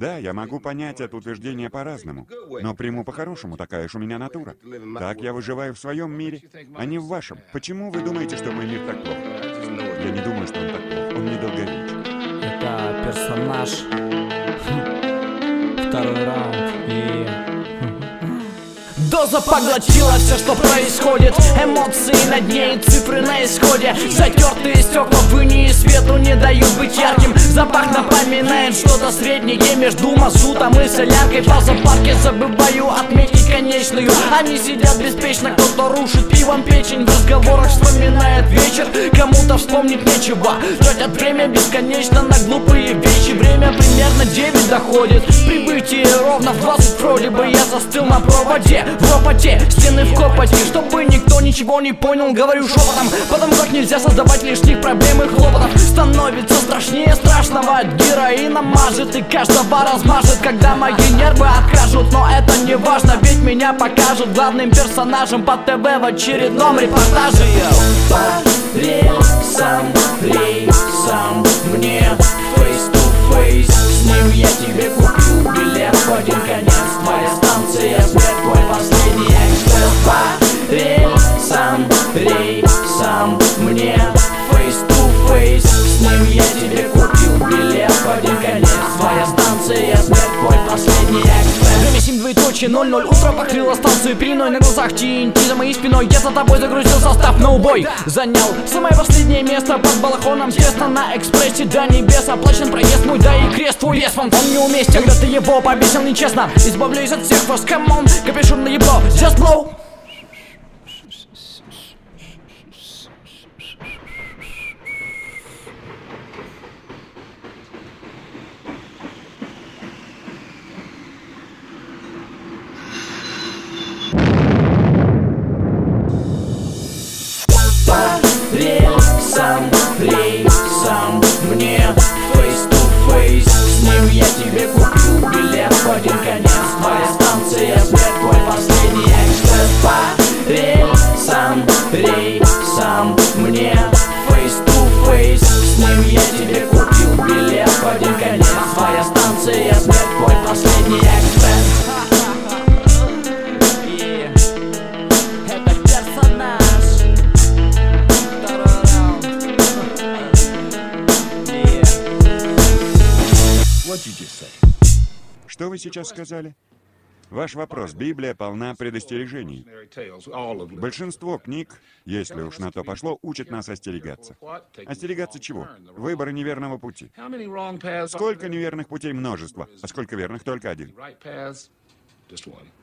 Да, я могу понять это утверждение по-разному, но приму по-хорошему, такая уж у меня натура. Так я выживаю в своем мире, а не в вашем. Почему вы думаете, что мой мир так плох? Я не думаю, что он так плох, он недолговечен. Это персонаж. Второй раунд и... Доза поглотила все, что происходит. Эмоции на дне и цифры на исходе. Затертые стекла в инии свету не дают быть ярким. Запах напоминает что-то среднее между мазутом и соляркой. В зоопарке забываю отметить конечную. Они сидят беспечно, кто-то рушит пивом печень. В разговорах вспоминает вечер, кому-то вспомнить нечего. Тратят время бесконечно на глупые вещи. Время примерно 9 доходит. Прибытие ровно в 20 вроде бы. Я застыл на проводе, в роботе, стены в копоти. Чтобы никто ничего не понял, говорю шепотом, потому как нельзя создавать лишних проблем и хлопотов. Становится страшнее страшного, от героина мажет и каждого размажет, когда мои нервы откажут. Но это не важно, ведь меня покажут главным персонажем по ТВ в очередном репортаже. Рейсом мне face to face. С ним я тебе куплю билет в один конец. Твоя станция, смерть, твой последний экспресс. По рейсам мне face to face. С ним я тебе купил билет в один конец. Твоя станция, смерть, твой последний экспресс. Время 7 двоеточие 00. Утро покрыло станцию пеленой. На глазах TNT за моей спиной. Я за тобой загрузил состав на убой. Занял самое последнее место под балахоном. Тесно на экспрессе до небес. Оплачен проезд мой, да и крест твой вес. Он неуместен, когда ты его побесил нечестно. Избавляюсь от всех вас, камон. Капюшон на ебло, just blow. Рейсом мне face to face. С ним я тебе куплю билет в один конец. Твоя станция, смерть, твой последний экспресс. По рейсам мне face to face. С ним я тебе купил билет в один конец. Твоя станция, смерть, твой последний экспресс. Что вы сейчас сказали? Ваш вопрос. Библия полна предостережений. Большинство книг, если уж на то пошло, учат нас остерегаться. Остерегаться чего? Выбора неверного пути. Сколько неверных путей? Множество. А сколько верных? Только один.